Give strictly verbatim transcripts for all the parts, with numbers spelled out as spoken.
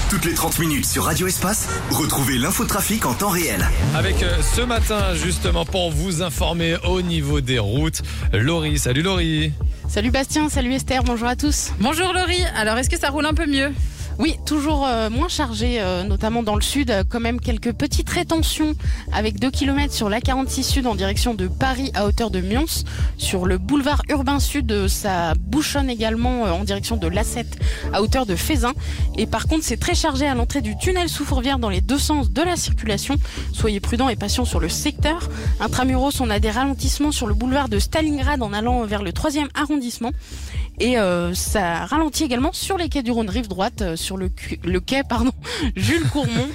Toutes les trente minutes sur Radio Espace, retrouvez l'infotrafic en temps réel. Avec euh, ce matin, justement, pour vous informer au niveau des routes, Laurie. Salut Laurie. Salut Bastien, salut Esther, bonjour à tous. Bonjour Laurie, alors est-ce que ça roule un peu mieux ? Oui, toujours euh, moins chargé, euh, notamment dans le sud. Euh, quand même quelques petites rétentions avec deux kilomètres sur l'A quarante-six Sud en direction de Paris à hauteur de Mions. Sur le boulevard urbain sud, euh, ça bouchonne également euh, en direction de l'A sept à hauteur de Fézin. Et par contre, c'est très chargé à l'entrée du tunnel sous Fourvière dans les deux sens de la circulation. Soyez prudents et patients sur le secteur. Intramuros, on a des ralentissements sur le boulevard de Stalingrad en allant vers le troisième arrondissement. Et euh, ça ralentit également sur les quais du Rhône, rive droite, euh, sur le, cu- le quai pardon, Jules Courmont.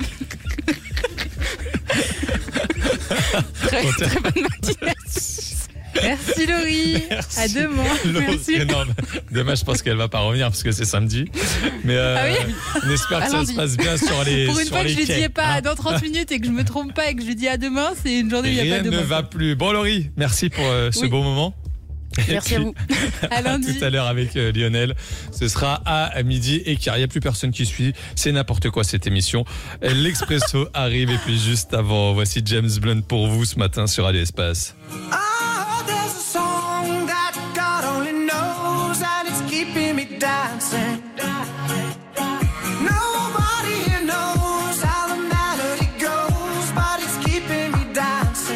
très, très bonne matinée. Merci Laurie. Merci. À demain. Laurie, Merci. non, demain, je pense qu'elle va pas revenir parce que c'est samedi. Mais euh, Ah oui on espère que À ça lundi. se passe bien sur les Pour une sur fois que les je lui quais, dis pas hein. dans trente minutes et que je me trompe pas et que je lui dis à demain, c'est une journée où il n'y a Rien pas de ne demain. va plus. Bon Laurie, merci pour euh, ce Oui. beau moment. Et Merci à puis, vous. À lundi. tout à l'heure avec euh, Lionel. Ce sera à midi et car il n'y a plus personne qui suit. C'est n'importe quoi cette émission. Euh, L'Expresso arrive et puis juste avant, voici James Blunt pour vous ce matin sur Radio Espace. Oh, there's a song that God only knows, and it's keeping me dancing. Nobody here knows how the melody goes, but it's keeping me dancing.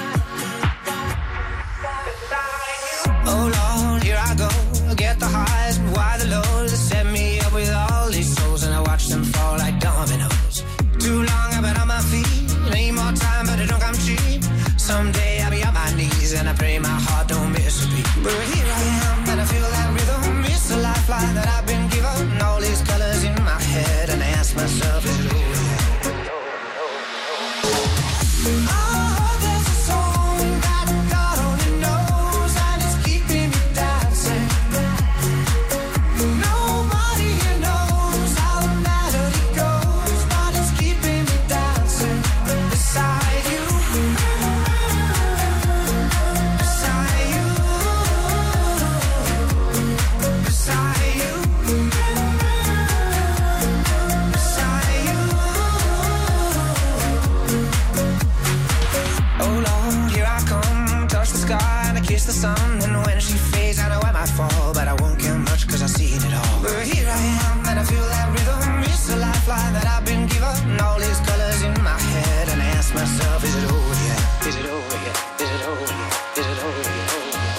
Oh Lord, here I go, I get the highs and why the lows. They set me up with all these souls, and I watch them fall like dominoes. Too long I've been on my feet, need more time, but it don't come cheap. Someday I'll be on my knees and I pray my heart don't miss a beat. But here I am and I feel that rhythm. It's a lifeline that I've been given. All these colors in my head and I ask myself, is it over? Oh, there's a song that God only knows, and it's keeping me dancing. Nobody here knows how the melody goes, but it's keeping me dancing beside you. Kiss the sun, and when she fades, I know I might fall, but I won't care much cause I've seen it all. But here I am, and I feel that rhythm. It's a lifeline that I've been given. All these colors in my head, and I ask myself, is it over yet? Is it over yet? Is it over yet? Is it over yet?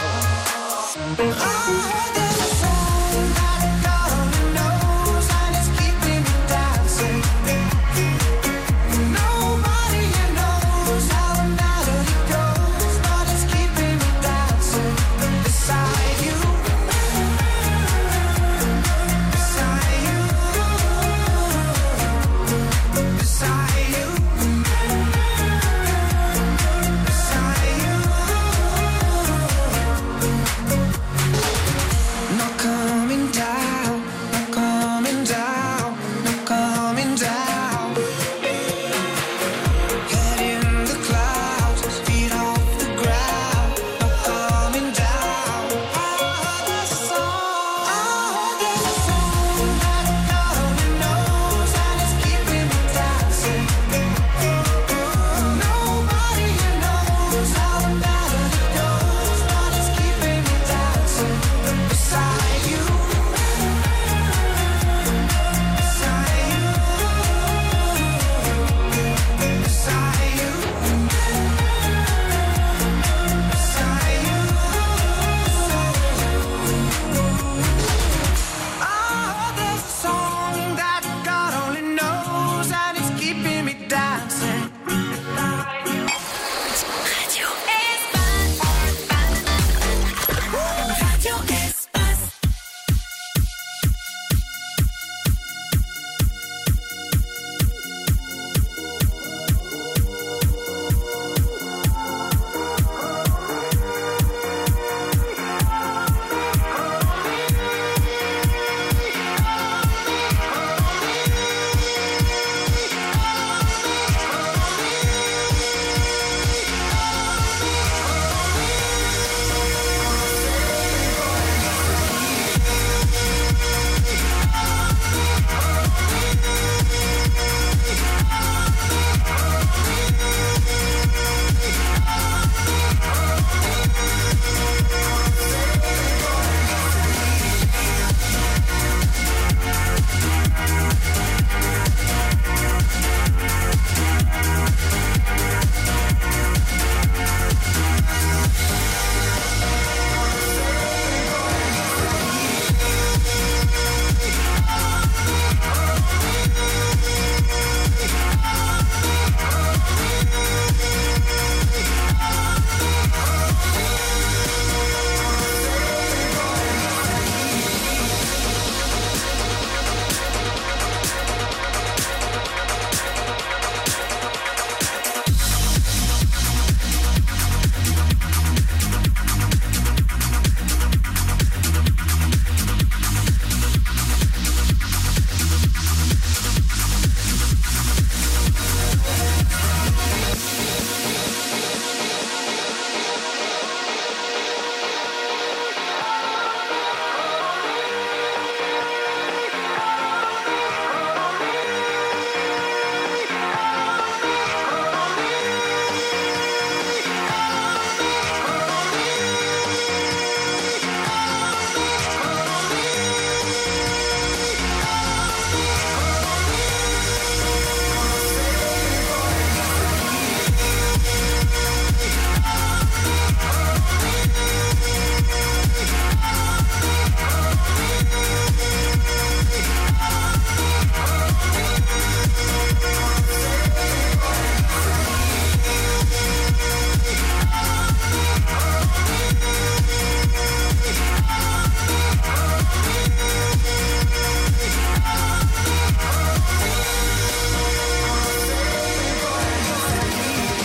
Oh, there's a song that God only knows, and it's keeping me dancing. Nobody here knows how the melody goes, but it's keeping me dancing beside you. Beside you. Beside you.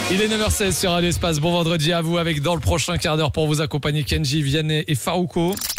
Il est neuf heures seize sur Radio Espace. Bon vendredi à vous avec dans le prochain quart d'heure pour vous accompagner Kenji, Vianney et Farouko.